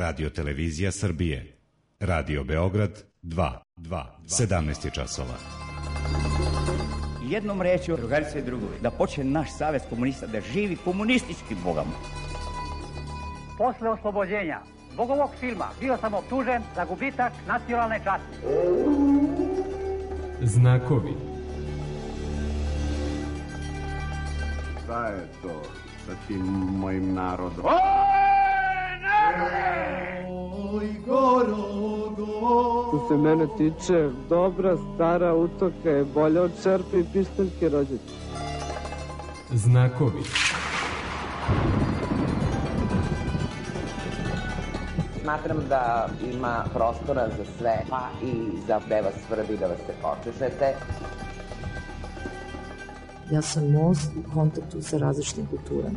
Radio Televizija Srbije. Radio Beograd 2, 17 je časova. Jednom rečju, drugarice i drugovi, da počne naš savez komunista da živi komunistički, Boga mu. Posle oslobođenja zbog ovog filma bio sam optužen za gubitak nacionalne časti. Znakovi. Šta je to sa tim mojim narodom? Oj, Što se mene tiče, dobra stara utoka je bolja od čerpe i pištaljke rođaka. Znakovi. Smatram da ima prostora za sve, pa i za da vas svrbi, da vas se počešete. Ja sam most u kontaktu sa različitim kulturama.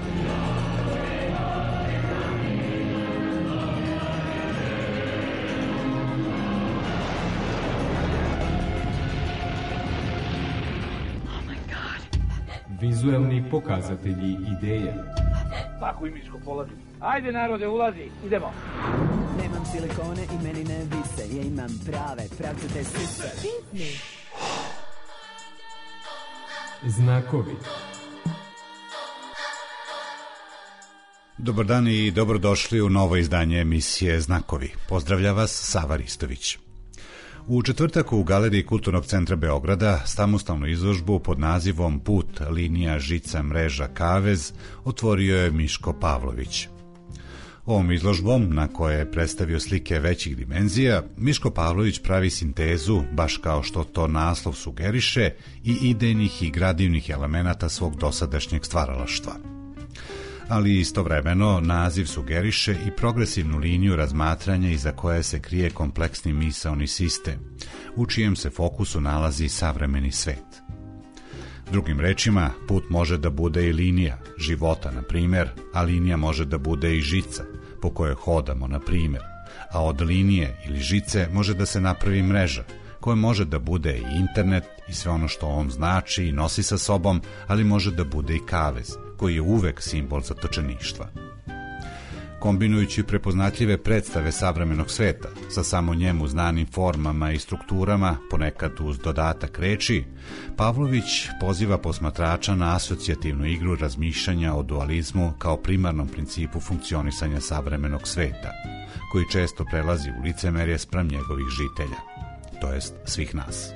Vizuelni pokazatelji ideje. Tako i Miško polazi. Ajde narode, ulazi, idemo. Nemam silikone i meni ne vise, ja imam prave, pravcate sise. Znakovi. Dobar dan i dobrodošli u novo izdanje emisije Znakovi. Pozdravlja vas Sava Ristović. U četvrtak u Galeriji Kulturnog centra Beograda samostalnu izložbu pod nazivom Put, linija, žica, mreža, kavez otvorio je Miško Pavlović. Ovom izložbom, na kojoj je predstavio slike većih dimenzija, Miško Pavlović pravi sintezu, baš kao što to naslov sugeriše, i idejnih i gradivnih elemenata svog dosadašnjeg stvaralaštva. Ali istovremeno naziv sugeriše i progresivnu liniju razmatranja iza koje se krije kompleksni misaoni sistem, u čijem se fokusu nalazi savremeni svet. Drugim rečima, put može da bude i linija života, na primjer, a linija može da bude i žica po kojoj hodamo, na primjer, a od linije ili žice može da se napravi mreža, koja može da bude i internet i sve ono što on znači i nosi sa sobom, ali može da bude i kavez, koji je uvek simbol zatočeništva. Kombinujući prepoznatljive predstave savremenog sveta sa samo njemu znanim formama i strukturama, ponekad uz dodatak reči, Pavlović poziva posmatrača na asocijativnu igru razmišljanja o dualizmu kao primarnom principu funkcionisanja savremenog sveta, koji često prelazi u licemerje spram njegovih žitelja, to jest svih nas.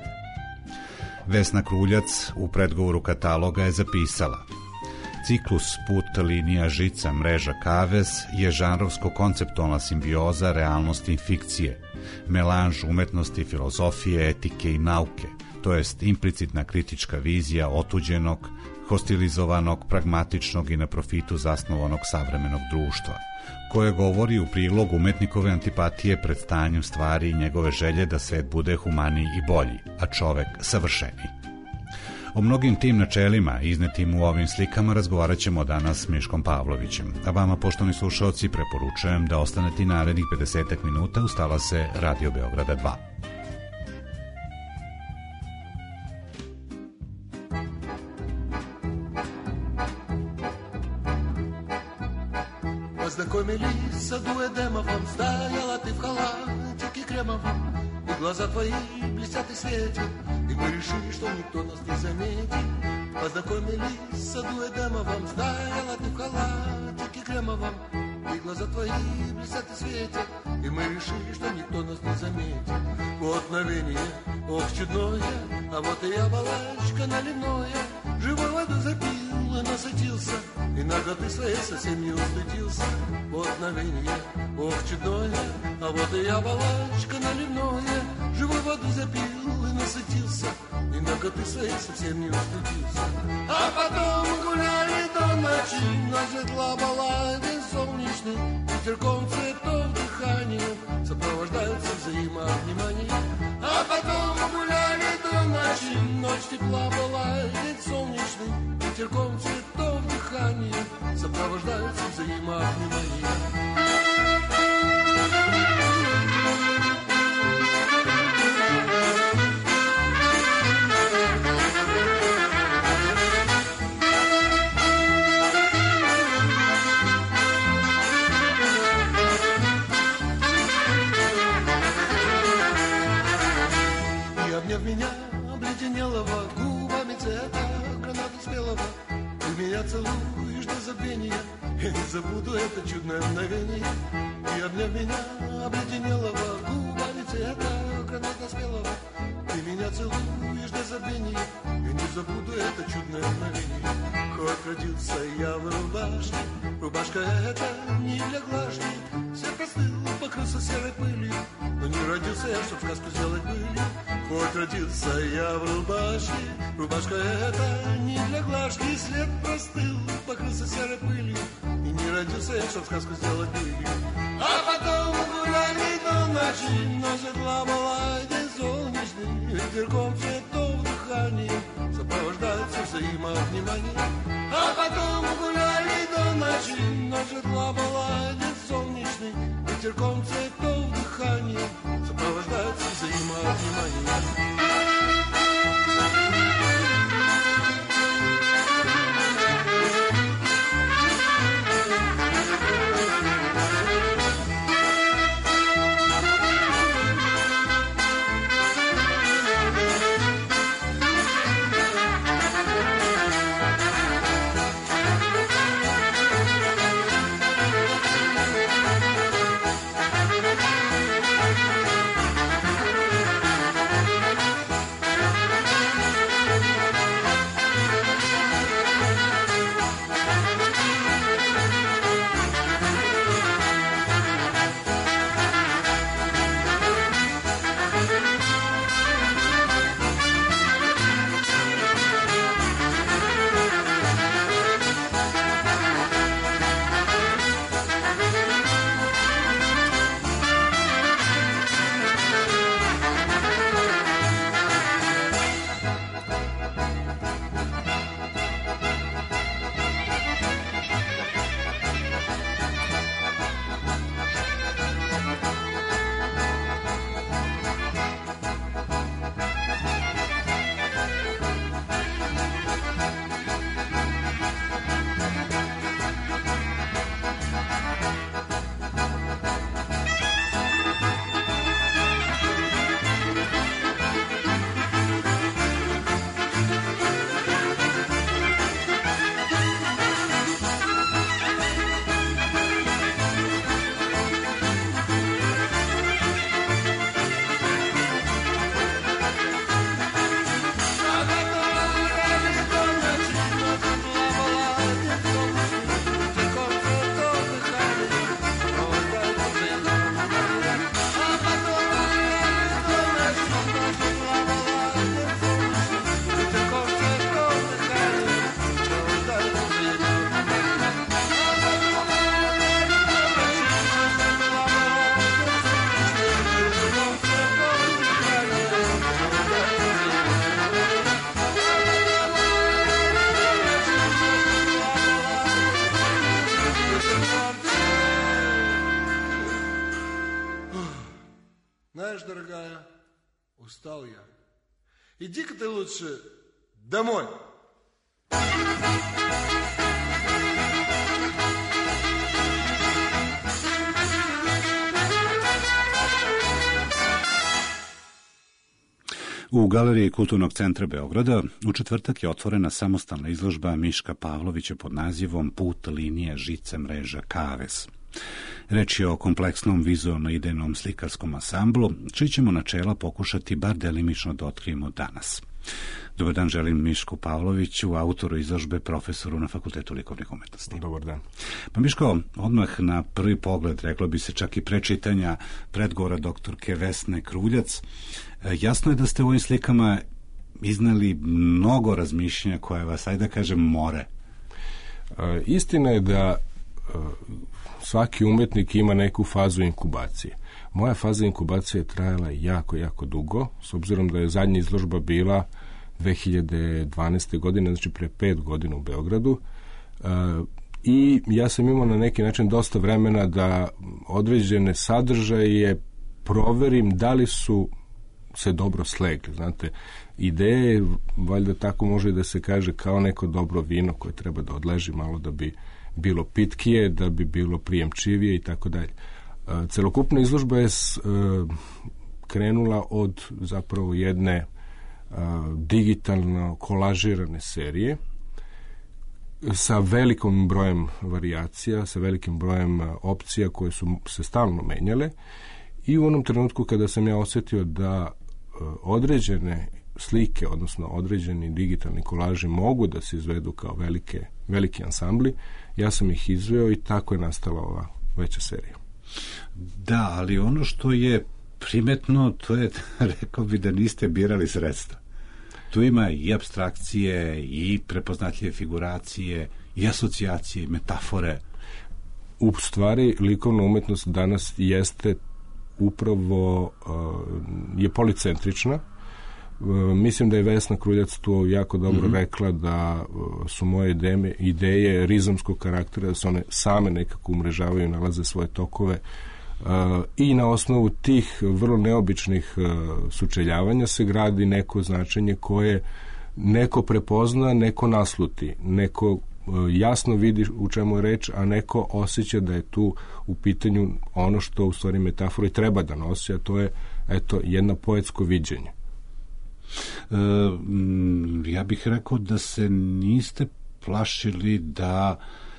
Vesna Kruljac u predgovoru kataloga je zapisala: ciklus Put, linija, žica, mreža, kavez je žanrovsko-konceptualna simbioza realnosti i fikcije, melanž umetnosti, filozofije, etike i nauke, to jest implicitna kritička vizija otuđenog, hostilizovanog, pragmatičnog i na profitu zasnovanog savremenog društva, koje govori u prilog umetnikove antipatije pred stanjem stvari i njegove želje da svet bude humaniji i bolji, a čovek savršeniji. O mnogim tim načelima iznetim u ovim slikama razgovarat ćemo danas s Miškom Pavlovićem, a vama, poštovani slušaoci, preporučujem da ostanete narednih 50 minuta uz talase Radio Beograda 2. Познакомились в саду Эдемовом, стояла ты в халатике кремовом, и глаза твои блестят и светят, и мы решили, что никто нас не заметит. Познакомились в саду Эдемовом, стояла ты в халатике кремовом, и глаза твои блестят и светят, и мы решили, что никто нас не заметит. Вот мгновение, ох, чудное, а вот и я, балачка наливное, живой воду запил и насытился, и наготы своей совсем не устыдился. Вот мгновение, ох, чудное, а вот и я, балачка наливное, живой воду запил и насытился, и наготы своей совсем не устыдился. А потом гуляли до ночи, на светла балладе солнечный, ветерком цветов дыханием сопровождаются взаимовниманием. А потом гуляли до ночи, ночь тепла была, день солнечный, ветерком цветов дыханием сопровождаются взаимовниманием. меня обледенелого губами цвета граната спелого. Ты меня целуешь до забвения, и не забуду это чудное мгновение. И обняв меня обледенелого губами цвета граната спелого. Ты меня целуешь до забвения, и не забуду это чудное мгновение. Хоть родился я в рубашке, рубашка эта не для глажки. Свет простыл, покрылся серой пылью, но не родился я, чтоб сказку сделать былью. Хоть родился я в рубашке, рубашка эта не для глажки. Свет простыл, покрылся серой пылью, и не родился я, чтоб сказку сделать былью. А потом гуляли до ночи, ночь была молодец солнечный, ветерком цветов дыханием сопровождается взаимовнимание. А потом гуляли до ночи, ночь была молодец солнечный, ветерком цветов дыханием сопровождается взаимовнимание. Знаешь, дорогая, устал я. Иди-ка ты лучше домой. U galeriji Kulturnog centra Beograda u četvrtak je otvorena samostalna izložba Miška Pavlovića pod nazivom Put, linije, žice, mreža, kavez. Reč je o kompleksnom vizualno-idejnom slikarskom ansamblu, čiji ćemo načela pokušati bar delimično da otkrijemo danas. Dobar dan, želim Mišku Pavloviću, autoru izložbe, profesoru na Fakultetu likovnih umetnosti. Dobar dan. Pa Miško, odmah na prvi pogled, reklo bi se čak i pre čitanja predgovora doktorke Vesne Kruljac, jasno je da ste u ovim slikama iznali mnogo razmišljenja koje vas, ajde da kažem, more. Istina je da svaki umetnik ima neku fazu inkubacije. Moja faza inkubacije je trajala jako, jako dugo, s obzirom da je zadnja izložba bila 2012. godine, znači pre 5 godina u Beogradu. I ja sam imao na neki način dosta vremena da određene sadržaje proverim da li su se dobro slegli. Znate, ideje, valjda tako može da se kaže, kao neko dobro vino koje treba da odleži malo da bi bilo pitkije, da bi bilo prijemčivije i tako dalje. Celokupna izložba je krenula od zapravo jedne digitalno kolažirane serije sa velikim brojem varijacija, sa velikim brojem opcija koje su se stalno menjale, i u onom trenutku kada sam ja osjetio da određene slike, odnosno određeni digitalni kolaži mogu da se izvedu kao veliki ansambli, ja sam ih izveo i tako je nastala ova veća serija. Da, ali ono što je primetno, to je, rekao bi, da niste birali sredstva. Tu ima i apstrakcije, i prepoznatljive figuracije, i asocijacije, i metafore. U stvari, likovna umetnost danas jeste upravo je policentrična. Mislim da je Vesna Kruljac tu jako dobro rekla da su moje ideje rizomskog karaktera, da se one same nekako umrežavaju, nalaze svoje tokove, i na osnovu tih vrlo neobičnih sučeljavanja se gradi neko značenje koje neko prepozna, neko nasluti, neko jasno vidi u čemu je reč, a neko osjeća da je tu u pitanju ono što u stvari metafora i treba da nosi, a to je jedno poetsko viđenje. Ja bih rekao da se niste plašili da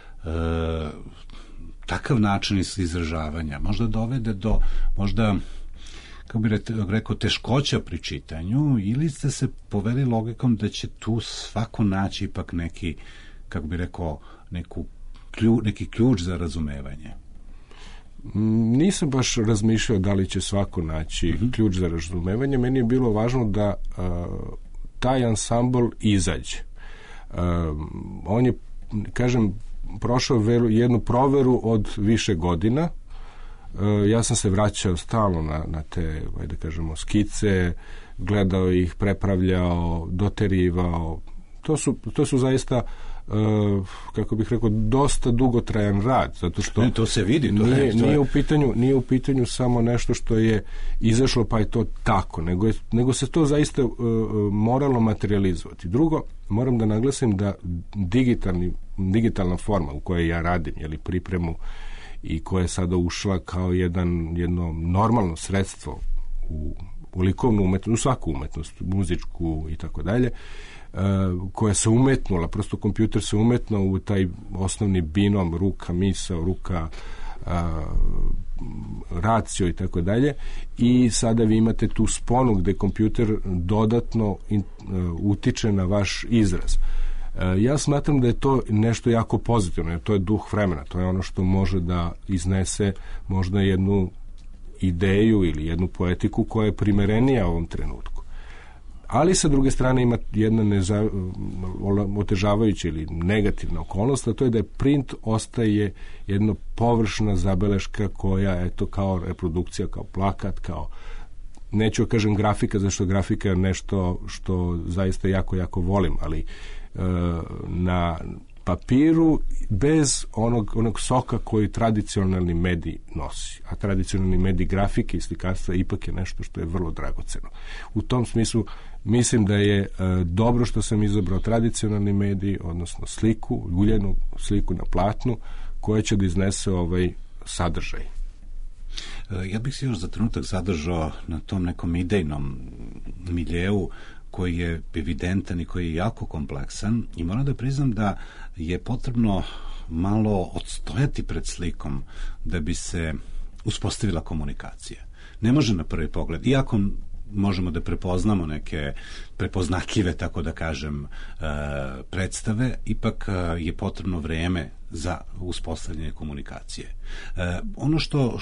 takav način izražavanja možda dovede do možda, kako bih rekao, teškoća pri čitanju, ili ste se poveli logikom da će tu svako naći ipak neki, kako bih rekao, neki ključ za razumevanje? Nisam baš razmišljao da li će svako naći ključ za razumevanje. Meni je bilo važno da taj ansambl izađe. On je, kažem, prošao jednu proveru od više godina. Ja sam se vraćao stalno na te, da kažemo, skice, gledao ih, prepravljao, doterivao. To su zaista, kako bih rekao, dosta dugotrajan rad, zato što to se vidi, nije u pitanju samo nešto što je izašlo pa je to tako, nego se to zaista moralo materializovati. Drugo, moram da naglasim da digitalna forma u kojoj ja radim, pripremu, i koja je sada ušla kao jedno normalno sredstvo u likovnu umetnost, u svaku umetnost, muzičku i tako dalje, koja se umetnula, prosto kompjuter se umetnuo u taj osnovni binom ruka, misao, ruka, racio i tako dalje, i sada vi imate tu sponu gde kompjuter dodatno utiče na vaš izraz. Ja smatram da je to nešto jako pozitivno, jer to je duh vremena, to je ono što može da iznese možda jednu ideju ili jednu poetiku koja je primerenija ovom trenutku. Ali sa druge strane ima jedna otežavajuća ili negativna okolnost, a to je da je print ostaje jedna površna zabeleška koja, kao reprodukcija, kao plakat, kao, neću kažem grafika, zašto grafika je nešto što zaista jako, jako volim, ali na papiru bez onog soka koji tradicionalni medij nosi. A tradicionalni medij grafike i slikarstva ipak je nešto što je vrlo dragoceno. U tom smislu mislim da je dobro što sam izabrao tradicionalni medij, odnosno sliku, uljenu sliku na platnu, koja će da iznese ovaj sadržaj. Ja bih se još za trenutak zadržao na tom nekom idejnom miljeu koji je evidentan i koji je jako kompleksan, i moram da priznam da je potrebno malo odstojati pred slikom da bi se uspostavila komunikacija. Ne može na prvi pogled, iako možemo da prepoznamo neke prepoznatljive, tako da kažem, predstave, ipak je potrebno vreme za uspostavljanje komunikacije. Ono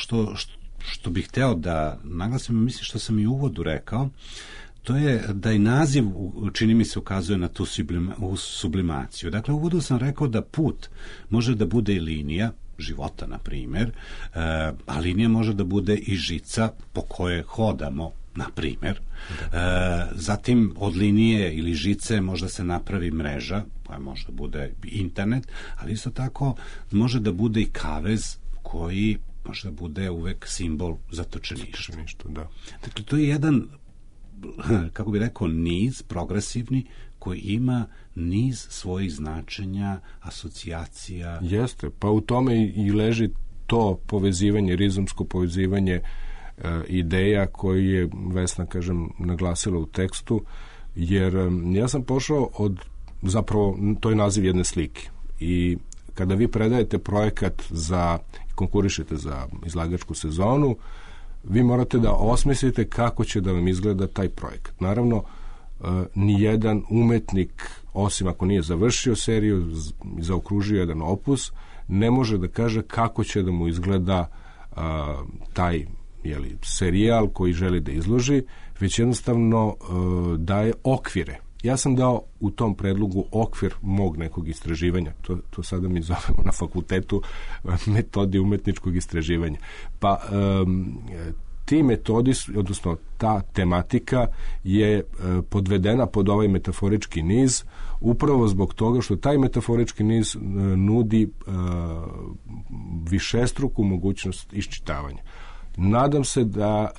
što bih hteo da naglasim, mislim što sam i u uvodu rekao, to je da i naziv, čini mi se, ukazuje na tu sublimaciju. Dakle, u uvodu sam rekao da put može da bude i linija života, na primjer, a linija može da bude i žica po kojoj hodamo, na primjer. Zatim od linije ili žice možda se napravi mreža, koja može da bude internet, ali isto tako može da bude i kavez koji može da bude uvek simbol zatočeništva. Da. Dakle, to je jedan, kako bih rekao, niz progresivni koji ima niz svojih značenja, asocijacija. Jeste, pa u tome i leži to povezivanje, rizomsko povezivanje ideja koji je Vesna, kažem, naglasila u tekstu, jer ja sam pošao od, zapravo, to je naziv jedne slike. I kada vi predajete projekat konkurišete za izlagačku sezonu, vi morate da osmislite kako će da vam izgleda taj projekat. Naravno, nijedan umetnik, osim ako nije završio seriju i zaokružio jedan opus, ne može da kaže kako će da mu izgleda taj serijal koji želi da izloži, već jednostavno daje okvire. Ja sam dao u tom predlogu okvir mog nekog istraživanja. To sada mi zovemo na fakultetu metodi umetničkog istraživanja. Pa ti metodi, odnosno ta tematika je podvedena pod ovaj metaforički niz upravo zbog toga što taj metaforički niz nudi višestruku mogućnost iščitavanja. Nadam se da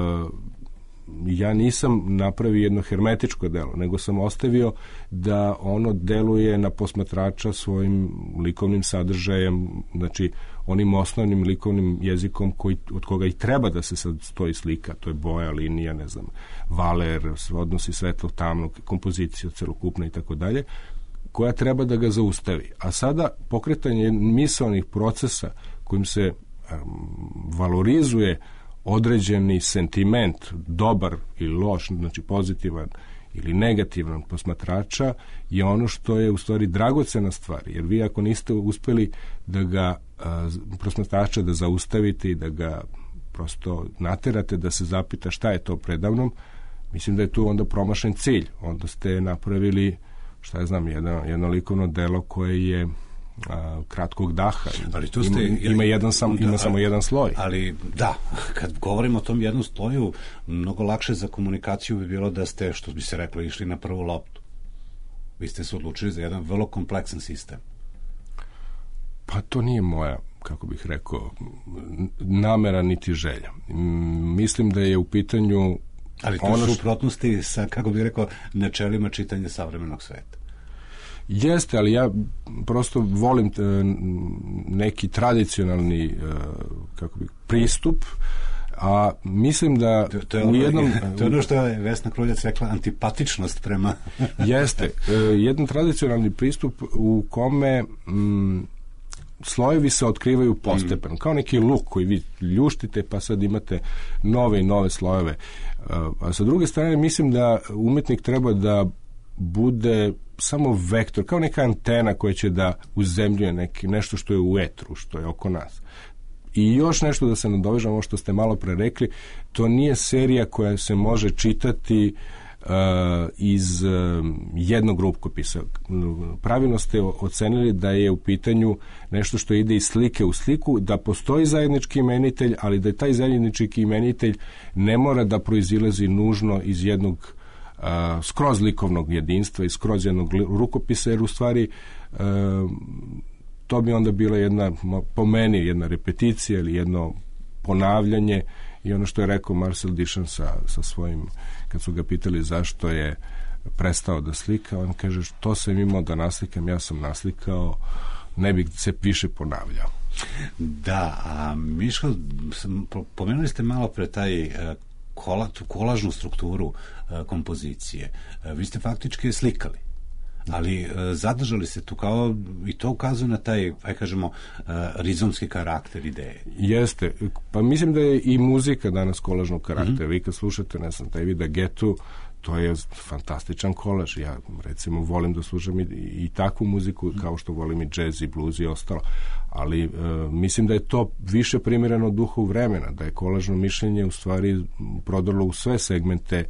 ja nisam napravio jedno hermetičko delo, nego sam ostavio da ono deluje na posmatrača svojim likovnim sadržajem, znači onim osnovnim likovnim jezikom od koga i treba da se stoji slika, to je boja, linija, ne znam, valer, odnosi svetlo, tamno, kompozicija celokupna i tako dalje, koja treba da ga zaustavi. A sada pokretanje misaonih procesa kojim se valorizuje određeni sentiment, dobar ili loš, znači pozitivan ili negativan posmatrača, je ono što je u stvari dragocena stvar, jer vi ako niste uspeli da ga posmatrača da zaustavite i da ga prosto naterate da se zapita šta je to predavnom, mislim da je tu onda promašen cilj. Onda ste napravili, šta ja znam, jedno likovno delo koje je kratkog daha. Ima samo jedan sloj. Ali da, kad govorimo o tom jednom sloju, mnogo lakše za komunikaciju bi bilo da ste, što bi se reklo, išli na prvu loptu. Vi ste se odlučili za jedan vrlo kompleksan sistem. Pa to nije moja, kako bih rekao, namera niti želja. Mislim da je u pitanju... Ali to su suprotnosti sa, kako bih rekao, načelima čitanja savremenog sveta. Jeste, ali ja prosto volim neki tradicionalni pristup, a mislim da to je ono što je Vesna Kruljac rekla, antipatičnost prema... Jeste, jedan tradicionalni pristup u kome slojevi se otkrivaju postepeno, kao neki luk koji vi ljuštite, pa sad imate nove i nove slojeve. A sa druge strane, mislim da umetnik treba da bude samo vektor, kao neka antena koja će da uzemljuje nešto što je u etru, što je oko nas. I još nešto da se nadovežem, ovo što ste malo pre rekli, to nije serija koja se može čitati iz jednog rukopisa. Pravilno ste ocenili da je u pitanju nešto što ide iz slike u sliku, da postoji zajednički imenitelj, ali da je taj zajednički imenitelj ne mora da proizilazi nužno iz jednog skroz likovnog jedinstva i skroz jednog rukopisa, jer u stvari to bi onda bila jedna, po meni, jedna repeticija ili jedno ponavljanje. I ono što je rekao Marcel Duchamp sa svojim, kad su ga pitali zašto je prestao da slika, on kaže, što sam imao da naslikam, ja sam naslikao, ne bih se više ponavljao. Da, a Miško, pomenuli ste malo pre taj tu kolažnu strukturu kompozicije. Vi ste faktički slikali, ali zadržali se tu kao, i to ukazuje na taj, kažemo, rizomski karakter ideje. Jeste, pa mislim da je i muzika danas kolažnog karaktera. Vi kad slušate, ne znam, Davida Guettu, to je fantastičan kolaž. Ja, recimo, volim da slušam i takvu muziku, kao što volim i džez i blues i ostalo. Ali mislim da je to više primjereno duhu vremena, da je kolažno mišljenje u stvari prodrlo u sve segmente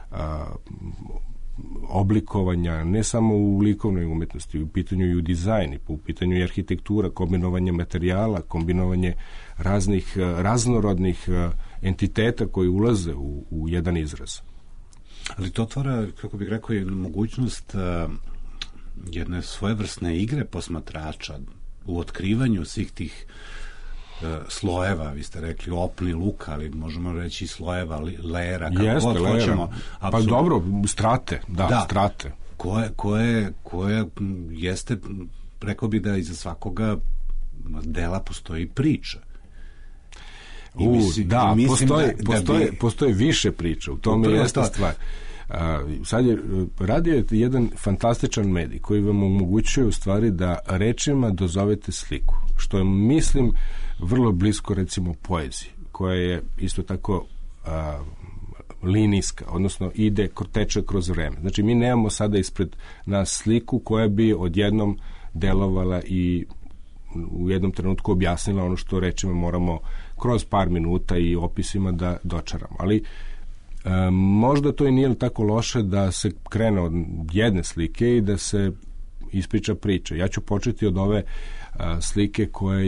oblikovanja, ne samo u likovnoj umetnosti, u pitanju i u dizajni, u pitanju i arhitektura, kombinovanje materijala, kombinovanje raznih raznorodnih entiteta koji ulaze u jedan izraz. Ali to otvara, kako bih rekao, jednu mogućnost jedne svojevrsne igre posmatrača u otkrivanju svih tih slojeva, vi ste rekli opni luk, ali možemo reći slojeva, lera, kako god hoćemo. Pa dobro, strate, strate. Koje jeste, rekao bi da iza svakoga dela postoji priča. Postoje više priča, u tome jeste stvar. Radio je jedan fantastičan medij koji vam omogućuje u stvari da rečima dozovete sliku, što je, mislim, vrlo blisko recimo poeziji, koja je isto tako linijska, odnosno teče kroz vreme. Znači, mi nemamo sada ispred nas sliku koja bi odjednom delovala i u jednom trenutku objasnila ono što rečima moramo kroz par minuta i opisima da dočaramo. Ali možda to i nije tako loše da se krene od jedne slike i da se ispriča priča. Ja ću početi od ove slike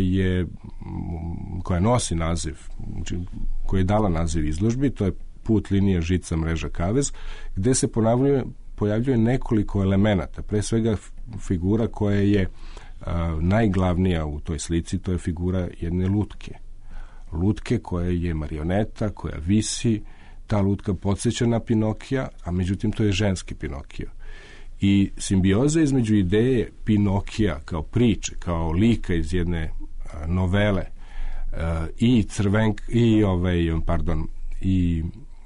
koja nosi naziv, koja je dala naziv izložbi, to je Put, linija, žica, mreža, kavez, gde se pojavljuje nekoliko elemenata, pre svega figura koja je najglavnija u toj slici, to je figura jedne lutke koja je marioneta, koja visi. Ta lutka podsjeća na Pinokija, a međutim to je ženski Pinokio. I simbioza između ideje Pinokija kao priče, kao lika iz jedne novele i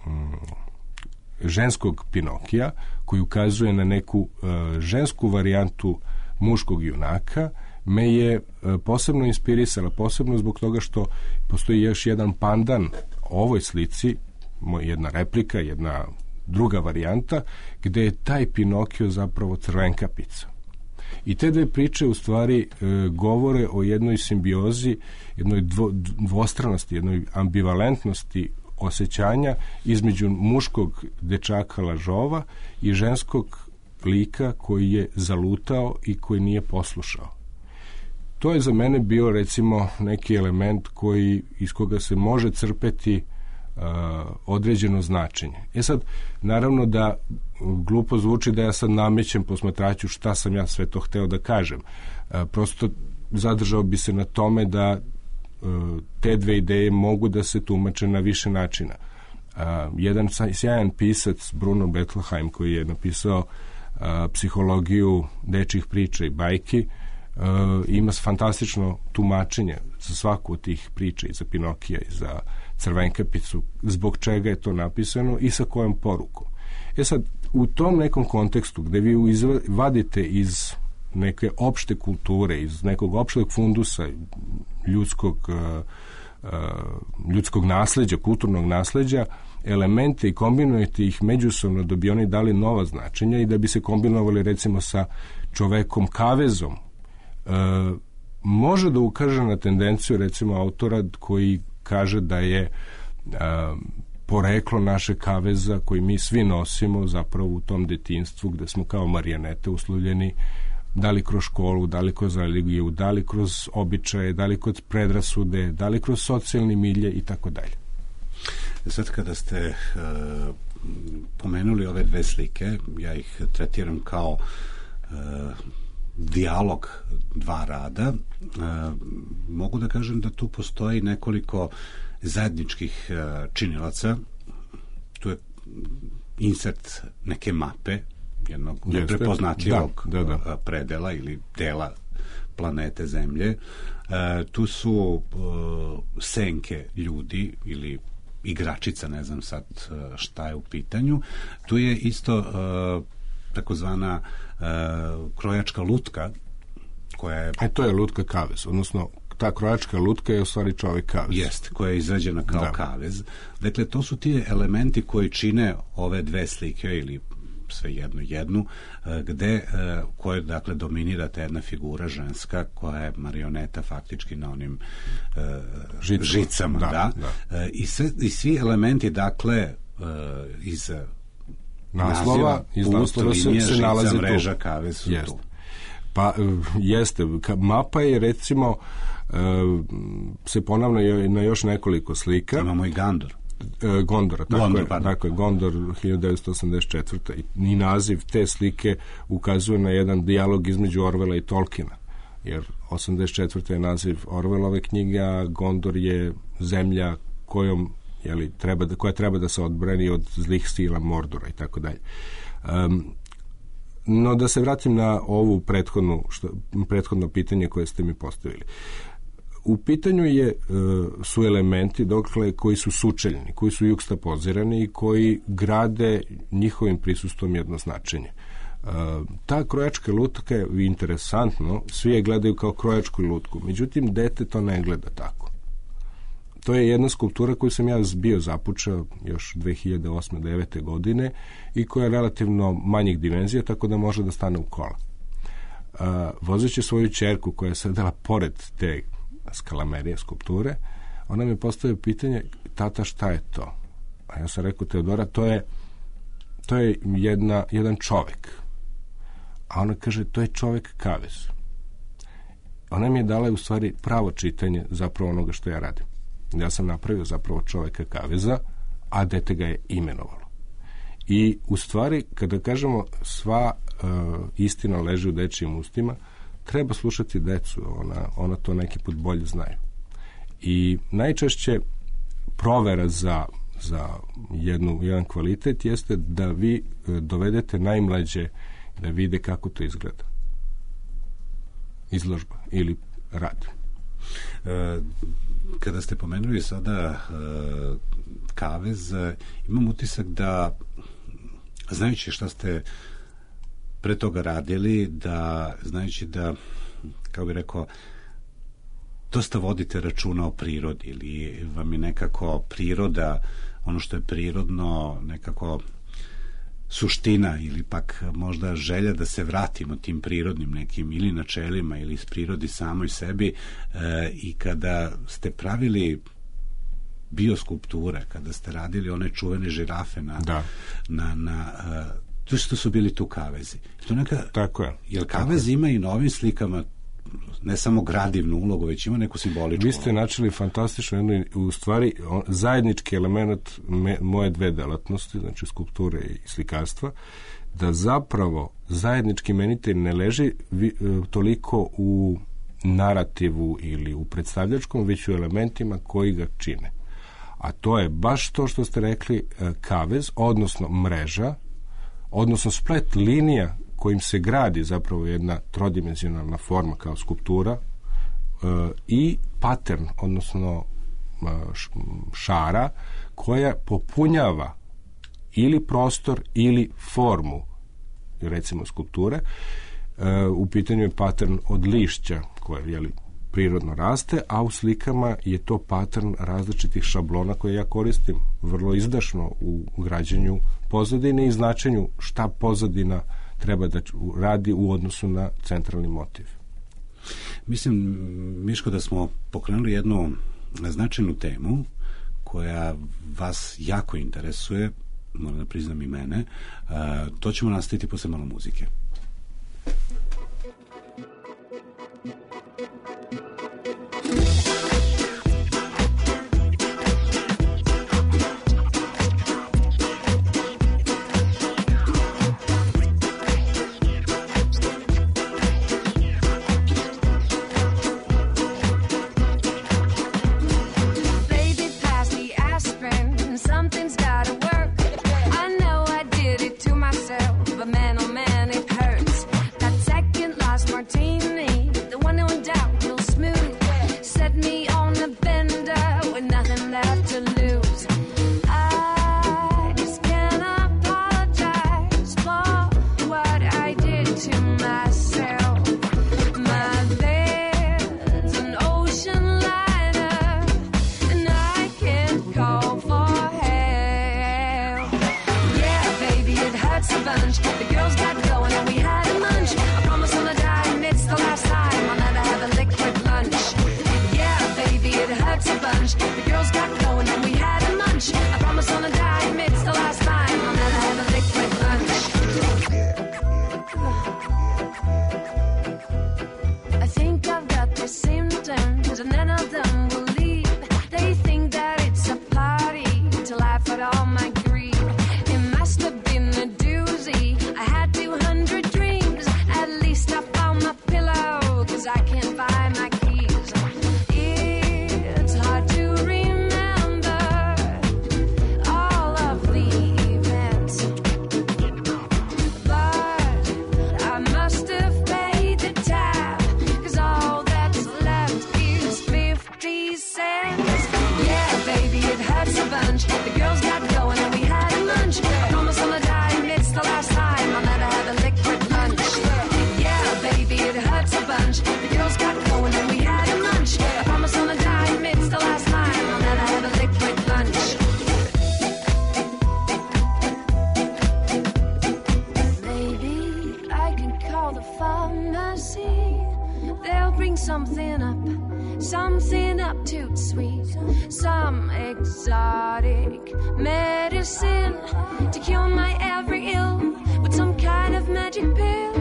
ženskog Pinokija, koji ukazuje na neku žensku varijantu muškog junaka, me je posebno inspirisala, posebno zbog toga što postoji još jedan pandan ovoj slici, jedna replika, jedna druga varijanta, gde je taj Pinokio zapravo Crvenkapica. I te dve priče u stvari govore o jednoj simbiozi, jednoj dvostranosti, jednoj ambivalentnosti osjećanja između muškog dečaka lažova i ženskog lika koji je zalutao i koji nije poslušao. To je za mene bio, recimo, neki element iz koga se može crpeti određeno značenje. Sad, naravno da glupo zvuči da ja sad namećem posmatraću šta sam ja sve to hteo da kažem. Prosto zadržao bi se na tome da te dve ideje mogu da se tumače na više načina. Jedan sjajan pisac, Bruno Bettelheim, koji je napisao psihologiju dečjih priča i bajki, ima fantastično tumačenje za svaku od tih priča, i za Pinokija i za Crvenkapicu, zbog čega je to napisano i sa kojom porukom. Sad, u tom nekom kontekstu gde vi vadite iz neke opšte kulture, iz nekog opšteg fundusa ljudskog nasleđa, kulturnog nasleđa, elemente i kombinujete ih međusobno da bi oni dali nova značenja i da bi se kombinovali recimo sa čovekom kavezom, može da ukaže na tendenciju recimo autora koji kaže da je poreklo naše kaveza koji mi svi nosimo zapravo u tom detinjstvu gde smo kao marionete uslovljeni, da li kroz školu, da li kroz religiju, da li kroz običaje, da li kroz predrasude, da li kroz socijalni milje i tako dalje. Sad kada ste pomenuli ove dve slike, ja ih tretiram kao dijalog dva rada. Mogu da kažem da tu postoji nekoliko zajedničkih činilaca. Tu je insert neke mape, jednog neprepoznatljivog predela ili dela planete Zemlje. Tu su senke ljudi ili igračica, ne znam sad šta je u pitanju. Tu je isto takozvana krojačka lutka koja je... to je lutka kavez, odnosno ta krojačka lutka je u stvari čovjek kavez. Jest, koja je izrađena kao kavez. Dakle, to su ti elementi koji čine ove dve slike ili sve jednu, gde koje, dakle, dominira ta jedna figura ženska koja je marioneta faktički na onim žicama. Da. I svi elementi, dakle, iz naslova se nalaze mreža, kavez su tu. Pa jeste, mapa je recimo se ponavlja na još nekoliko slika. Imamo i Gondora, tako je, Gondor 1984. I naziv te slike ukazuje na jedan dijalog između Orwella i Tolkiena, jer 84. je naziv Orwellove knjige, a Gondor je zemlja koja treba da se odbrani od zlih sila Mordora i tako dalje. No, da se vratim na ovu prethodno pitanje koje ste mi postavili. U pitanju su elementi dokle koji su sučeljni, koji su jukstapozirani i koji grade njihovim prisustvom jedno značenje. Ta krojačka lutka je interesantno, svi je gledaju kao krojačku lutku, međutim dete to ne gleda tako. To je jedna skulptura koju sam ja bio započeo još 2008-2009. godine i koja je relativno manjih dimenzija, tako da može da stane u kola. Vozeći svoju ćerku koja je sedela pored te skalamerije skulpture, ona mi je postavila pitanje: tata, šta je to? A ja sam rekao: Teodora, to je jedan čovek. A ona kaže: to je čovek kavez. Ona mi je dala u stvari pravo čitanje zapravo onoga što ja radim. Ja sam napravio zapravo čoveka kaveza, a dete ga je imenovalo. I u stvari, kada kažemo sva istina leži u dečijim ustima, treba slušati decu, ona to neki put bolje znaju. I najčešće provera za jedan kvalitet jeste da vi dovedete najmlađe da vide kako to izgleda. Izložba ili rad. Kada ste pomenuli sada kavez, imam utisak da, znajući šta ste pre toga radili, znajući da, kao bih rekao, dosta vodite računa o prirodi, ili vam je nekako priroda, ono što je prirodno, nekako suština ili pak možda želja da se vratimo tim prirodnim nekim ili načelima ili s prirodi samoj sebi, i kada ste pravili bioskulpture, kada ste radili one čuvene žirafe to što su bili tu kavezi. Tako je. Jer kavez ima i na ovim slikama ne samo gradivnu ulogu, već ima neku simboličku. Vi ste načeli fantastično, u stvari zajednički element moje dve delatnosti, znači skulpture i slikarstva, da zapravo zajednički imenitelj ne leži toliko u narativu ili u predstavljačkom, već u elementima koji ga čine. A to je baš to što ste rekli, kavez, odnosno mreža, odnosno splet linija kojim se gradi zapravo jedna trodimenzionalna forma kao skulptura, i pattern, odnosno šara koja popunjava ili prostor ili formu, recimo skulpture. U pitanju je pattern od lišća koje prirodno raste, a u slikama je to pattern različitih šablona koje ja koristim vrlo izdašno u građenju pozadine i značenju šta pozadina treba da radi u odnosu na centralni motiv. Mislim, Miško, da smo pokrenuli jednu značajnu temu koja vas jako interesuje, moram da priznam i mene. To ćemo nastaviti posle malo muzike. I had medicine to cure my every ill with some kind of magic pill.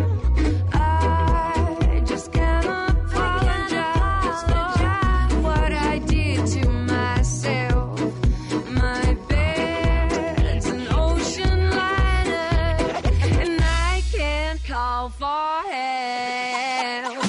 I just cannot apologize for what I did to myself. My bed's an ocean liner, and I can't call for help.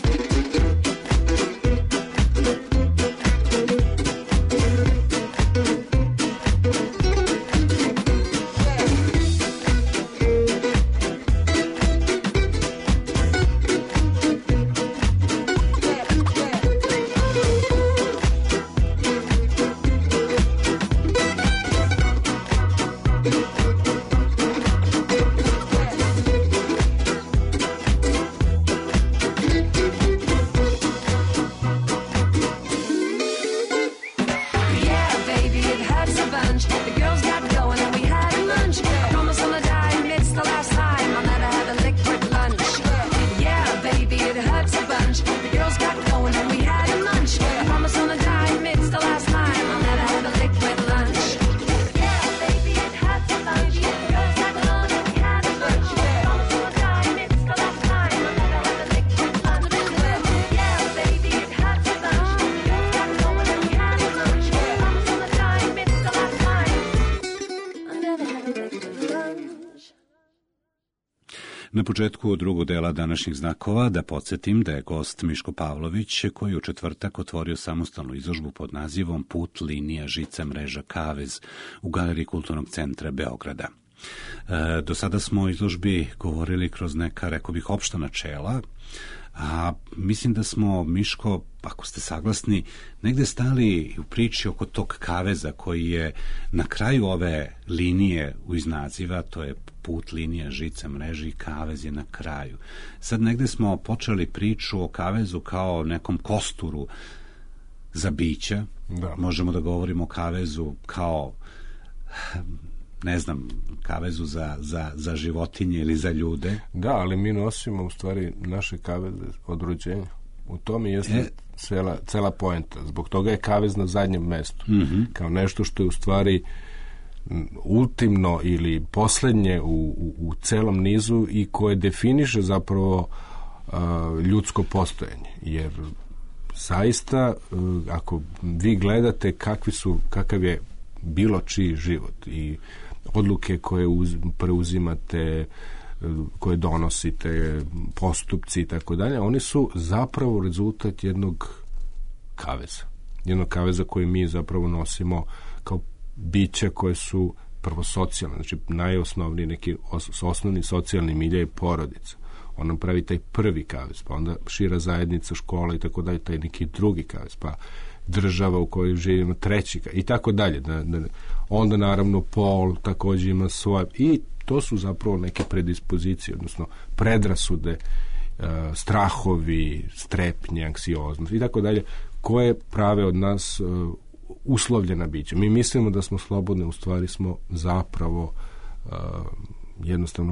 Na početku drugog dela današnjih znakova da podsjetim da je gost Miško Pavlović, koji u četvrtak otvorio samostalnu izložbu pod nazivom Put, linija, žica, mreža, kavez u Galeriji Kulturnog centra Beograda. Do sada smo o izložbi govorili kroz neka, rekao bih, opšta načela, a mislim da smo, Miško, ako ste saglasni, negde stali u priči oko tog kaveza koji je na kraju ove linije uz naziva, to je put, linija, žica, mreža i kavez je na kraju. Sad negde smo počeli priču o kavezu kao nekom kosturu za bića. Da. Možemo da govorimo o kavezu kao, ne znam, kavezu za životinje ili za ljude. Da, ali mi nosimo u stvari naše kaveze od rođenja. U tome jeste cela poenta. Zbog toga je kavez na zadnjem mestu. Kao nešto što je u stvari ultimno ili poslednje u celom nizu i koje definiše zapravo ljudsko postojanje. Jer zaista, ako vi gledate kakav je bilo čiji život i odluke koje preuzimate, koje donosite, postupci i tako dalje, oni su zapravo rezultat jednog kaveza. Jednog kaveza koji mi zapravo nosimo kao bića koje su prvo socijalne, znači najosnovniji neki osnovni socijalni milje je porodica. On nam pravi taj prvi kavez, pa onda šira zajednica, škola i tako dalje, taj neki drugi kavez, pa država u kojoj živimo treći kavez i tako dalje. Onda naravno pol takođe ima svoje i to su zapravo neke predispozicije, odnosno predrasude, strahovi, strepnje, anksioznost i tako dalje, koje prave od nas uslovljena bića. Mi mislimo da smo slobodni, u stvari smo zapravo jednostavno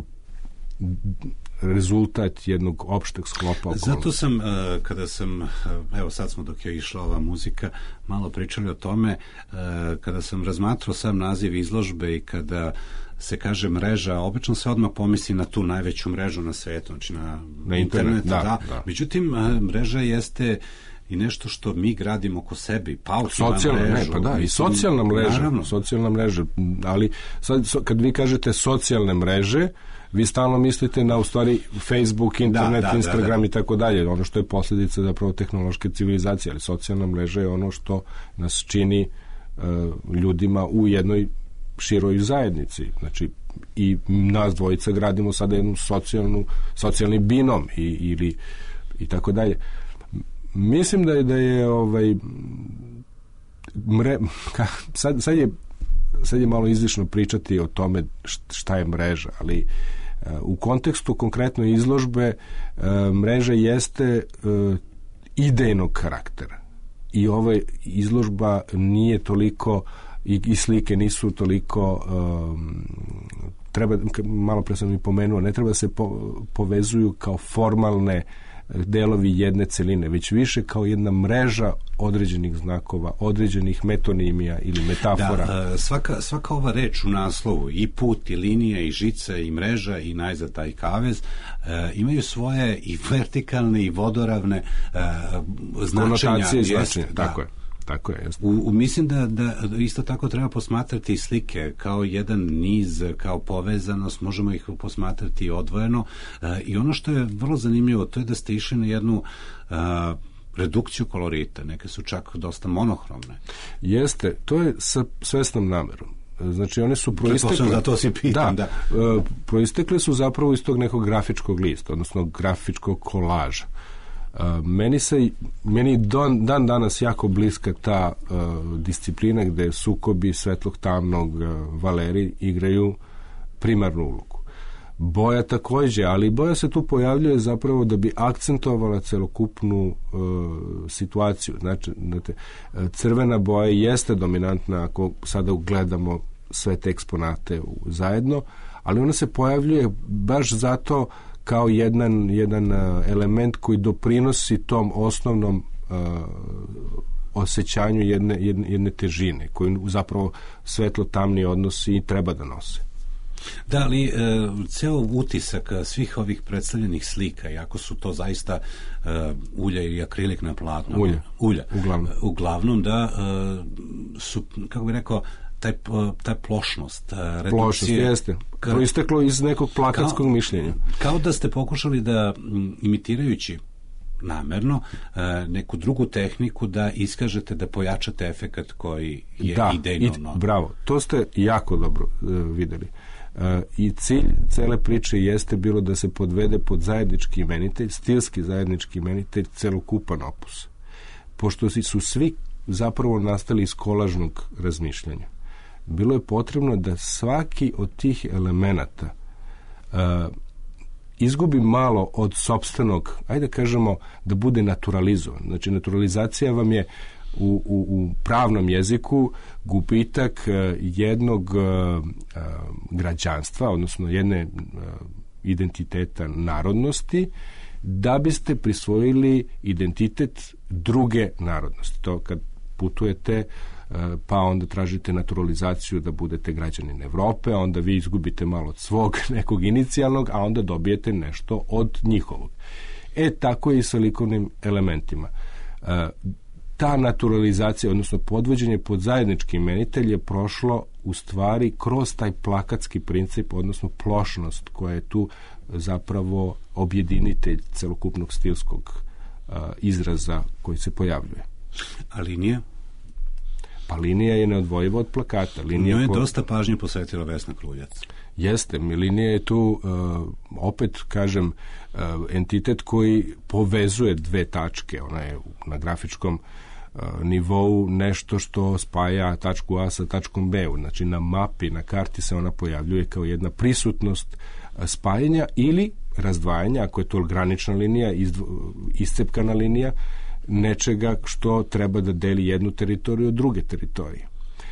rezultat jednog opšteg sklopa okolnosti. Zato sam, kada sam, evo sad smo dok je išla ova muzika, malo pričali o tome, kada sam razmatrao sam naziv izložbe i kada se kaže mreža, obično se odmah pomisli na tu najveću mrežu na svetu, znači na internet. Da. Međutim, mreža jeste i nešto što mi gradimo oko sebi, socijalna mreža. I socijalna mreža. Naravno. Socijalna mreža, ali sad, kad vi kažete socijalne mreže, vi stalno mislite na, u stvari, Facebook, internet, Instagram i tako dalje, ono što je posljedica zapravo tehnološke civilizacije, ali socijalna mreža je ono što nas čini ljudima u jednoj široj zajednici. Znači, i nas dvojica gradimo sada jednu socijalni binom i tako dalje. Mislim da je sad je malo izlišno pričati o tome šta je mreža, ali u kontekstu konkretno izložbe mreža jeste idejnog karaktera i ova izložba nije toliko i slike nisu toliko treba, malo pre sam i pomenuo, ne treba se povezuju kao formalne delovi jedne celine, već više kao jedna mreža određenih znakova, određenih metonimija ili metafora. Da, svaka ova reč u naslovu, i put, i linija, i žica, i mreža, i najzad taj kavez, imaju svoje i vertikalne i vodoravne značenja. Tako je. Tako je. Mislim da isto tako treba posmatrati i slike kao jedan niz, kao povezanost, možemo ih posmatrati odvojeno, i ono što je vrlo zanimljivo, to je da ste išli na jednu redukciju kolorita, neke su čak dosta monohromne. Jeste, to je sa svesnom namerom. Znači, one su proistekle... Zato si pitam, da. Proistekle su zapravo iz tog nekog grafičkog lista, odnosno grafičkog kolaža. Meni dan danas jako bliska ta disciplina gde sukobi svetlog, tamnog, valeri igraju primarnu ulogu. Boja takođe, ali boja se tu pojavljuje zapravo da bi akcentovala celokupnu situaciju. Znači, crvena boja jeste dominantna ako sada ugledamo sve te eksponate zajedno, ali ona se pojavljuje baš zato kao jedan element koji doprinosi tom osnovnom osjećanju jedne težine, koju zapravo svetlo-tamni odnosi i treba da nose. Da, ali ceo utisak svih ovih predstavljenih slika, iako su to zaista ulja i akrilik na platnu, ulja. Uglavnom, da su, kako bih rekao, ta plošnost, redukcije. Plošnost, jeste. Proisteklo iz nekog plakatskog mišljenja. Kao da ste pokušali da, imitirajući namerno, neku drugu tehniku da iskažete, da pojačate efekat koji je idejno. Bravo. To ste jako dobro videli. I cilj cele priče jeste bilo da se podvede pod zajednički imenitelj, stilski zajednički imenitelj, celokupan opus. Pošto su svi zapravo nastali iz kolažnog razmišljanja, bilo je potrebno da svaki od tih elemenata izgubi malo od sopstvenog, ajde kažemo, da bude naturalizovan. Znači, naturalizacija vam je u pravnom jeziku gubitak jednog građanstva, odnosno jedne identiteta narodnosti, da biste prisvojili identitet druge narodnosti. To kad putujete, pa onda tražite naturalizaciju da budete građanin Evrope, onda vi izgubite malo od svog nekog inicijalnog, a onda dobijete nešto od njihovog. Tako je i sa likovnim elementima. Ta naturalizacija, odnosno podvođenje pod zajednički imenitelj je prošlo u stvari kroz taj plakatski princip, odnosno plošnost koja je tu zapravo objedinitelj celokupnog stilskog izraza koji se pojavljuje. A linija? Pa linija je neodvojiva od plakata. Njoj je dosta pažnje posvetila Vesna Kruljac. Jeste, linija je tu, opet kažem, entitet koji povezuje dve tačke. Ona je na grafičkom nivou nešto što spaja tačku A sa tačkom B. Znači, na mapi, na karti se ona pojavljuje kao jedna prisutnost spajanja ili razdvajanja, ako je to granična linija, iscepkana linija, nečega što treba da deli jednu teritoriju od druge teritorije.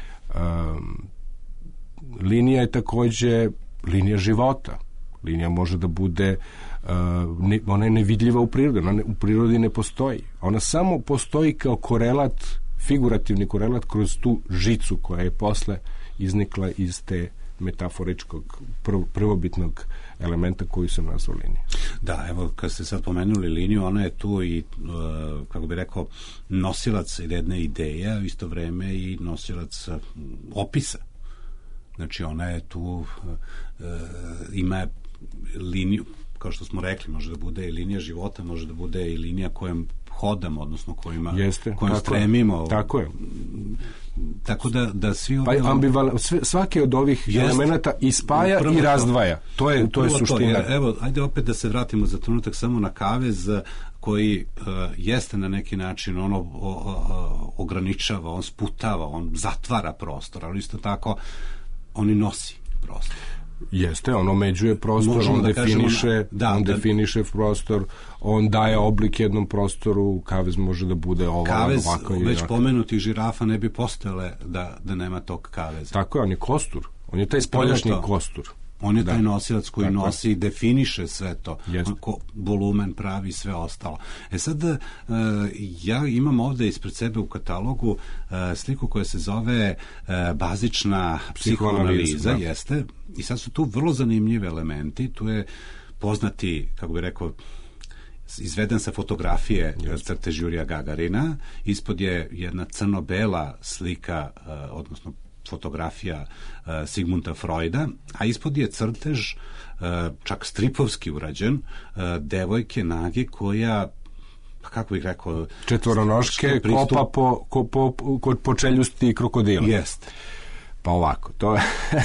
Linija je takođe linija života. Linija može da bude, ona je nevidljiva u prirodi, ona u prirodi ne postoji. Ona samo postoji kao korelat, figurativni korelat kroz tu žicu koja je posle iznikla iz te metaforičkog prvobitnog elementa koji sam nazvao liniju. Da, evo, kad ste sad pomenuli liniju, ona je tu i, kako bi rekao, nosilac jedne ideje, u isto vreme i nosilac opisa. Znači, ona je tu, ima liniju, kao što smo rekli, može da bude i linija života, može da bude i linija kojom hodamo, odnosno kojom stremimo. Tako je. Tako da svi svaki od ovih elemenata ispaja i razdvaja. To je suština. Evo, ajde opet da se vratimo za trenutak samo na kavez koji jeste na neki način ograničava, on sputava, on zatvara prostor, ali isto tako on i nosi prostor. Jeste, on omeđuje prostor, on definiše prostor, on daje oblik jednom prostoru, kavez može da bude ovako. Kavez, već pomenutih žirafa ne bi postojale da nema tog kaveza. Tako je, on je kostur, on je taj spoljašnji kostur. On je taj nosilac koji nosi i definiše sve to. Volumen pravi, sve ostalo. Sad, ja imam ovde ispred sebe u katalogu sliku koja se zove bazična psihoanaliza, jeste. I sad su tu vrlo zanimljivi elementi. Tu je poznati, kako bih rekao, izveden sa fotografije crtež Jurija Gagarina. Ispod je jedna crno-bela slika, odnosno fotografija Sigmunda Freuda, a ispod je crtež, čak stripovski urađen, devojke nage koja, kako bih rekao, četvoronoške kopa po čeljusti krokodila. Jeste. Pa ovako, to je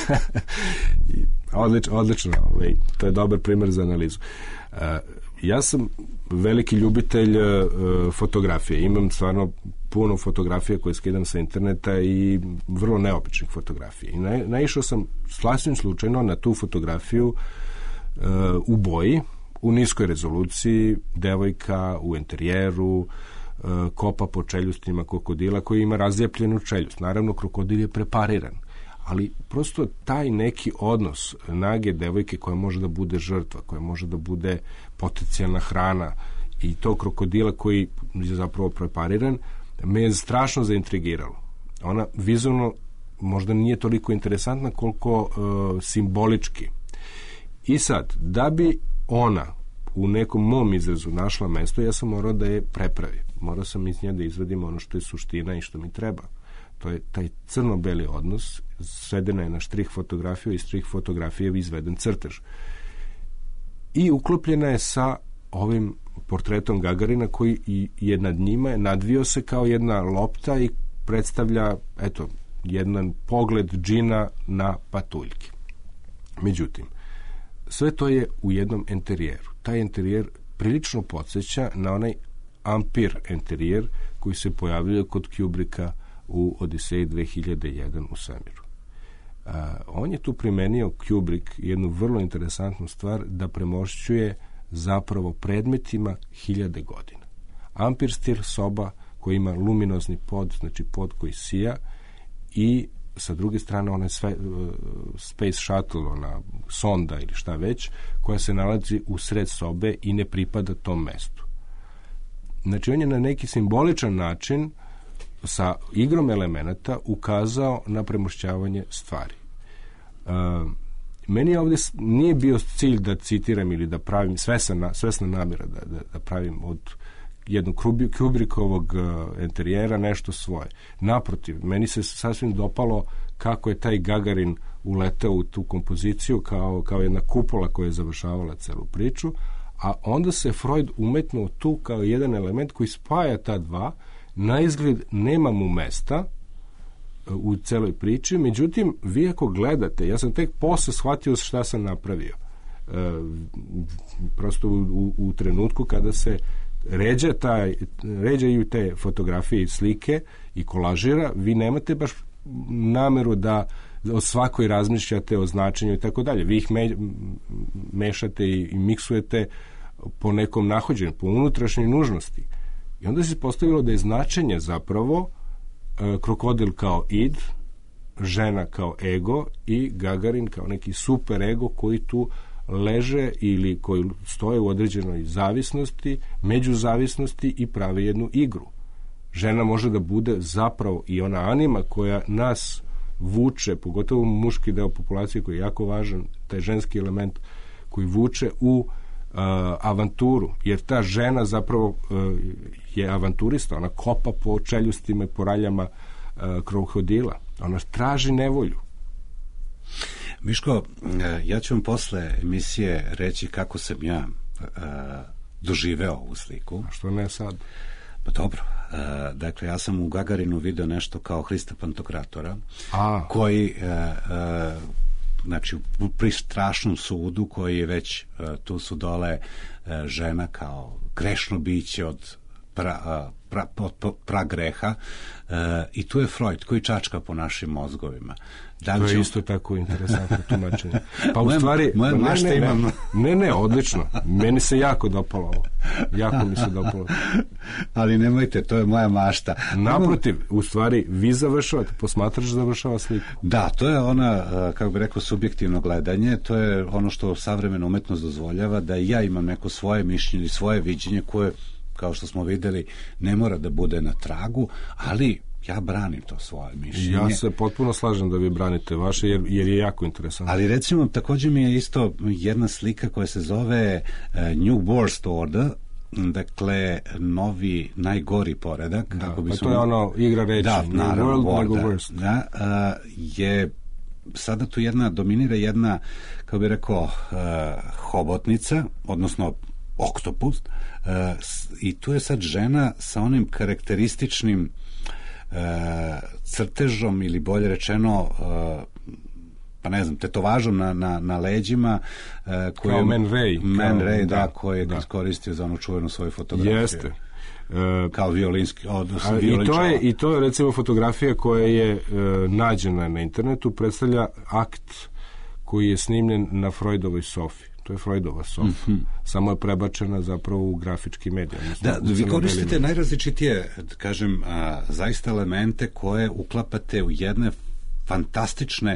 odlično, to je dobar primjer za analizu. Ja sam veliki ljubitelj fotografije. Imam stvarno puno fotografija koje skidam sa interneta i vrlo neobičnih fotografija. I naišao sam sasvim slučajno na tu fotografiju u boji, u niskoj rezoluciji, devojka u enterijeru, kopa po čeljustima krokodila koji ima razljepljenu čeljust. Naravno, krokodil je prepariran, ali prosto taj neki odnos nage devojke koja može da bude žrtva, koja može da bude potencijalna hrana i to krokodila koji je zapravo prepariran, me je strašno zaintrigiralo. Ona vizualno možda nije toliko interesantna koliko simbolički. I sad, da bi ona u nekom mom izrazu našla mesto, ja sam morao da je prepravim. Morao sam iz nje da izvadim ono što je suština i što mi treba. To je taj crno-beli odnos, svedena je na štrih fotografiju i štrih fotografije izveden crtež. I uklopljena je sa ovim portretom Gagarina koji je nad njima, nadvio se kao jedna lopta i predstavlja, eto, jedan pogled džina na patuljke. Međutim, sve to je u jednom enterijeru. Taj enterijer prilično podsjeća na onaj ampir enterijer koji se pojavljuje kod Kubricka u Odiseji 2001 u svemiru. On je tu primenio, Kubrick, jednu vrlo interesantnu stvar da premošćuje zapravo predmetima 1000 godina. Ampir stil soba koja ima luminozni pod, znači pod koji sija, i sa druge strane onaj space shuttle, ona sonda ili šta već, koja se nalazi u sred sobe i ne pripada tom mestu. Znači on je na neki simboličan način sa igrom elemenata ukazao na premošćavanje stvari. Meni ovdje nije bio cilj da citiram ili da pravim svesna namjera da pravim od jednog Kubrickovog enterijera nešto svoje. Naprotiv, meni se sasvim dopalo kako je taj Gagarin uletao u tu kompoziciju kao jedna kupola koja je završavala celu priču, a onda se Freud umetnuo tu kao jedan element koji spaja ta dva. Na izgled nema mu mesta u celoj priči, međutim, vi ako gledate, ja sam tek posle shvatio šta sam napravio. Prosto u trenutku kada se ređaju te fotografije i slike i kolažira, vi nemate baš nameru da o svakoj razmišljate o značenju i tako dalje. Vi ih mešate i miksujete po nekom nahođenju, po unutrašnjoj nužnosti. I onda se postavilo da je značenje zapravo krokodil kao id, žena kao ego i Gagarin kao neki super ego koji tu leže ili koji stoje u određenoj zavisnosti, međuzavisnosti i prave jednu igru. Žena može da bude zapravo i ona anima koja nas vuče, pogotovo muški deo populacije koji je jako važan, taj ženski element koji vuče u avanturu, jer ta žena zapravo je avanturista, ona kopa po čeljustima i po raljama krokodila, ona traži nevolju. Miško, ja ću vam posle emisije reći kako sam ja doživeo ovu sliku. A što ne sad? Pa dobro, dakle ja sam u Gagarinu video nešto kao Hrista Pantokratora, koji znači pri strašnom sudu koji je već tu su dole žena kao grešno biće od pragreha i tu je Freud koji čačka po našim mozgovima. To je isto tako interesantno tumačenje. Pa u stvari... Moja mašta imam... Ne, odlično. Meni se jako dopalo ovo. Jako mi se dopalo. Ali nemojte, to je moja mašta. Naprotiv, u stvari, vi završavate, posmatrač završava sliku. Da, to je ona, kako bih rekao, subjektivno gledanje, to je ono što savremena umetnost dozvoljava, da ja imam neko svoje mišljenje, svoje viđenje koje, kao što smo videli, ne mora da bude na tragu, ali ja branim to svoje mišljenje. Ja se potpuno slažem da vi branite vaše, jer je jako interesantno. Ali recimo, također mi je isto jedna slika koja se zove New Worst Order, dakle, novi, najgori poredak. Da, pa to je ono igra reći. Da, naravno, worst. Da, je sada tu dominira jedna, kako bih rekao, hobotnica, odnosno oktopus, i tu je sad žena sa onim karakterističnim crtežom ili bolje rečeno pa ne znam, tetovažom na leđima kao Man Ray, da, koji je iskoristio za onu čuvenu svoju fotografiju. Jeste. Kao violinski I to je recimo fotografija koja je nađena na internetu, predstavlja akt koji je snimljen na Freudovoj sofi. To je Freudova sofa. Samo je prebačena zapravo u grafički medij. Da, vi koristite najrazličitije, kažem, zaista elemente koje uklapate u jedne fantastične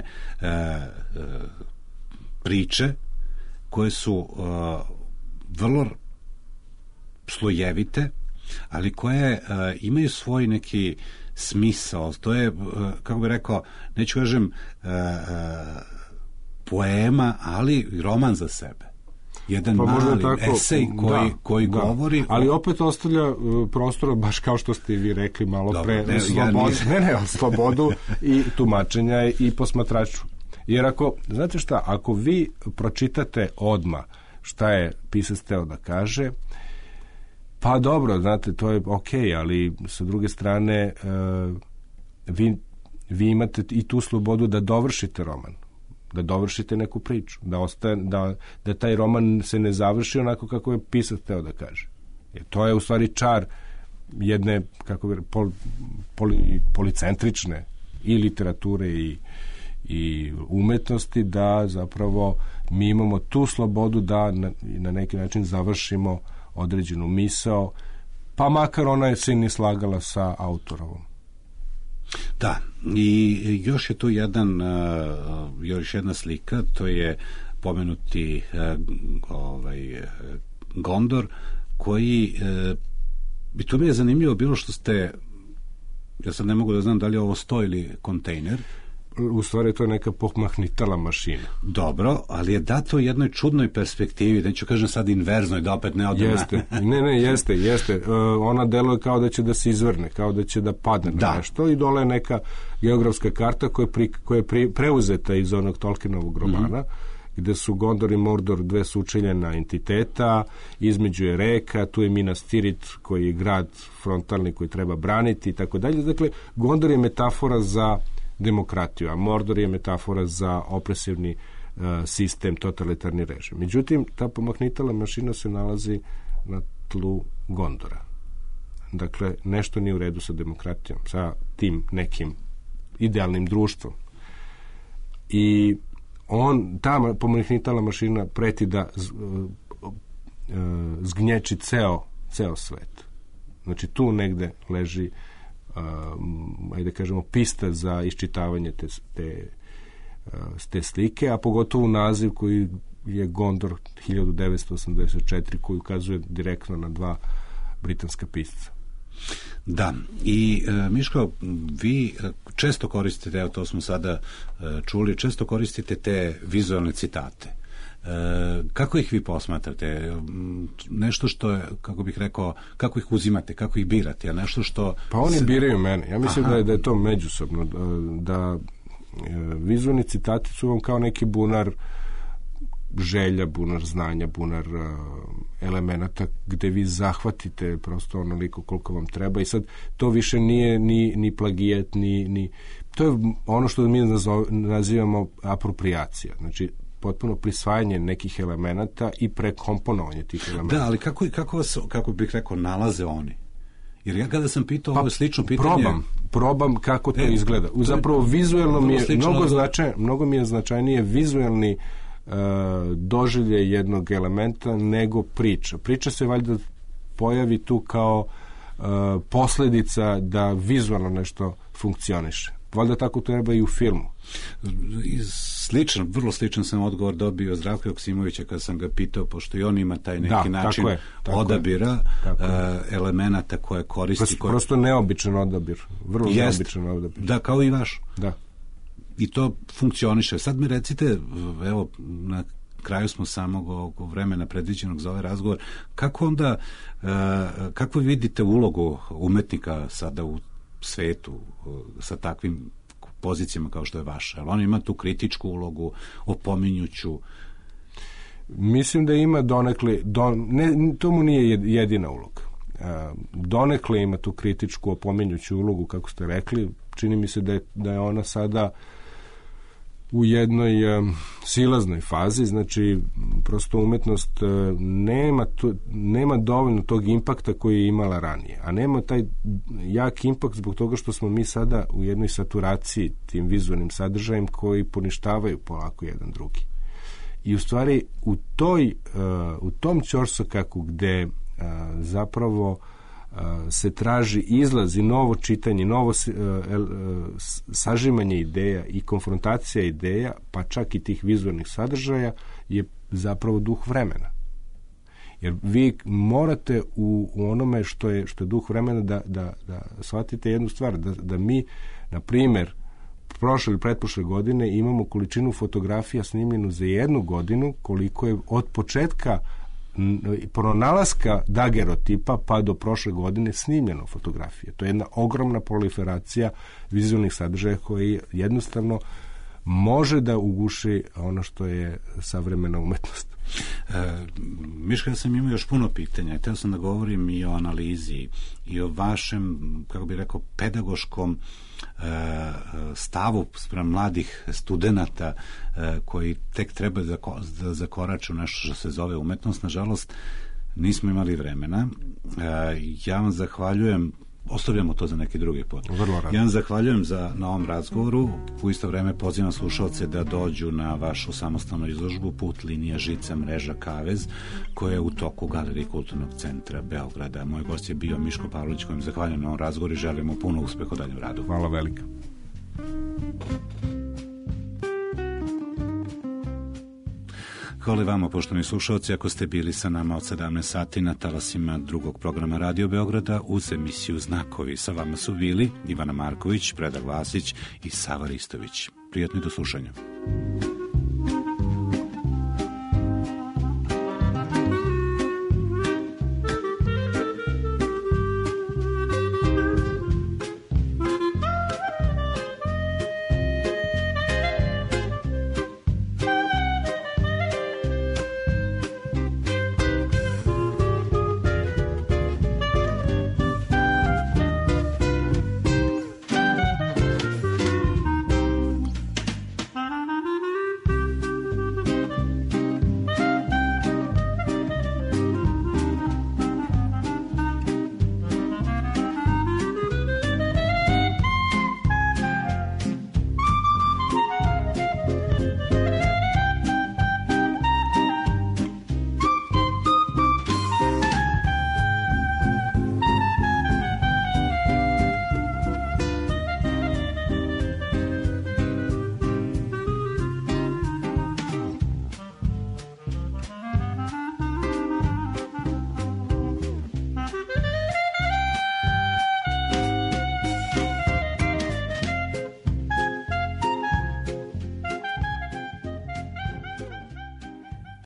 priče koje su vrlo slojevite, ali koje imaju svoj neki smisao. To je, kako bih rekao, neću kažem poema, ali roman za sebe. Jedan mali esej koji govori... Ali opet ostavlja prostora, baš kao što ste vi rekli malo pre, slobodu i tumačenja i posmatraču. Jer znate šta, ako vi pročitate odmah šta je pisac teo da kaže, pa dobro, znate, to je okej, ali sa druge strane vi imate i tu slobodu da dovršite roman, da dovršite neku priču, da taj roman se ne završi onako kako je pisac hteo da kaže. Jer to je u stvari čar jedne, kako bi policentrične i literature i umetnosti, da zapravo mi imamo tu slobodu da na neki način završimo određenu misao, pa makar ona se ne slagala sa autorovom. Da, i još je tu još jedna slika, to je pomenuti Gondor, koji i to mi je zanimljivo bilo što ste, ja sad ne mogu da znam da li je ovo sto ili kontejner. U stvari to je neka pomahnitala mašina. Dobro, ali je dato u jednoj čudnoj perspektivi, neću kažem sad inverznoj, da opet ne odem. Jeste. Ona deluje kao da će da se izvrne, kao da će da padne na nešto i dole je neka geografska karta koja je preuzeta iz onog Tolkienovog romana, gde su Gondor i Mordor dve sučeljena entiteta, između je reka, tu je Minas Tirith koji je grad frontalni koji treba braniti i tako dalje. Dakle, Gondor je metafora za demokratiju, a Mordor je metafora za opresivni sistem, totalitarni režim. Međutim, ta pomahnitala mašina se nalazi na tlu Gondora. Dakle, nešto nije u redu sa demokratijom, sa tim nekim idealnim društvom. I ta pomahnitala mašina preti da zgnječi ceo svet. Znači, tu negde leži ajde kažemo pista za iščitavanje te slike, a pogotovo naziv koji je Gondor 1984, koji ukazuje direktno na dva britanska pisca. Da, i Miško, vi često koristite, evo to smo sada čuli, često koristite te vizualne citate. Kako ih vi posmatrate? Nešto što je, kako bih rekao, kako ih uzimate, kako ih birate? Nešto što... Pa oni biraju mene. Ja mislim da je to međusobno. Da vizualni citati su vam kao neki bunar želja, bunar znanja, bunar elemenata gde vi zahvatite prosto onoliko koliko vam treba i sad to više nije ni plagijat, to je ono što mi nazivamo apropriacija. Znači, potpuno prisvajanje nekih elemenata i prekomponovanje tih elemenata. Da, ali kako bih rekao, nalaze oni? Jer ja kada sam pitao ovo slično pitanje... Probam kako to izgleda. Zapravo vizuelno mi je mnogo mi je značajnije vizuelni doživljaj jednog elementa nego priča. Priča se valjda pojavi tu kao posljedica da vizualno nešto funkcioniše. Valjda tako treba i u filmu. Vrlo sličan sam odgovor dobio Zdravka Joksimovića kada sam ga pitao, pošto i on ima taj neki način odabira elemenata koje koristi. Prosto neobičan odabir. Vrlo neobičan odabir. Da, kao i vaš. Da. I to funkcioniše. Sad mi recite, evo, na kraju smo samog vremena predviđenog za ovaj razgovor, kako vidite ulogu umetnika sada u svetu sa takvim pozicijama kao što je vaša? On ima tu kritičku ulogu, opominjuću. Mislim da ima donekle, to mu nije jedina uloga. Donekle ima tu kritičku, opominjuću ulogu, kako ste rekli. Čini mi se da je ona sada u jednoj silaznoj fazi, znači prosto umetnost nema dovoljno tog impakta koji je imala ranije, a nema taj jak impakt zbog toga što smo mi sada u jednoj saturaciji tim vizualnim sadržajem koji poništavaju polako jedan drugi. I u stvari u tom ćorsokaku gde zapravo se traži izlaz i novo čitanje, novo sažimanje ideja i konfrontacija ideja, pa čak i tih vizualnih sadržaja, je zapravo duh vremena. Jer vi morate u onome što je duh vremena da shvatite jednu stvar, da mi, na primjer, prošle ili pretprošle godine imamo količinu fotografija snimljenu za 1 godinu koliko je od početka pronalaska dagerotipa pa do prošle godine snimljeno fotografije. To je jedna ogromna proliferacija vizualnih sadržaja koji jednostavno može da uguši ono što je savremena umetnost. Miška, ja sam imao još puno pitanja. Hteo sam da govorim i o analizi i o vašem, kako bih rekao, pedagoškom stavu sprem mladih studenata koji tek treba da zakorače u nešto što se zove umetnost. Nažalost, nismo imali vremena. Ja vam zahvaljujem, ostavljamo to za neki drugi put. Ja vam zahvaljujem na ovom razgovoru. U isto vreme pozivam slušalce da dođu na vašu samostalnu izložbu Put, linija, žica, mreža, kavez, koja je u toku Galerije Kulturnog centra Beograda. Moj gost je bio Miško Pavlović, kojem zahvaljujem na ovom razgovoru i želimo puno uspeha u daljem radu. Hvala velika. Hvala vama, poštovani slušalci, ako ste bili sa nama od 17 sati na talasima drugog programa Radio Beograda uz emisiju Znakovi. Sa vama su bili Ivana Marković, Predrag Vasić i Sava Ristović. Prijatno do slušanja.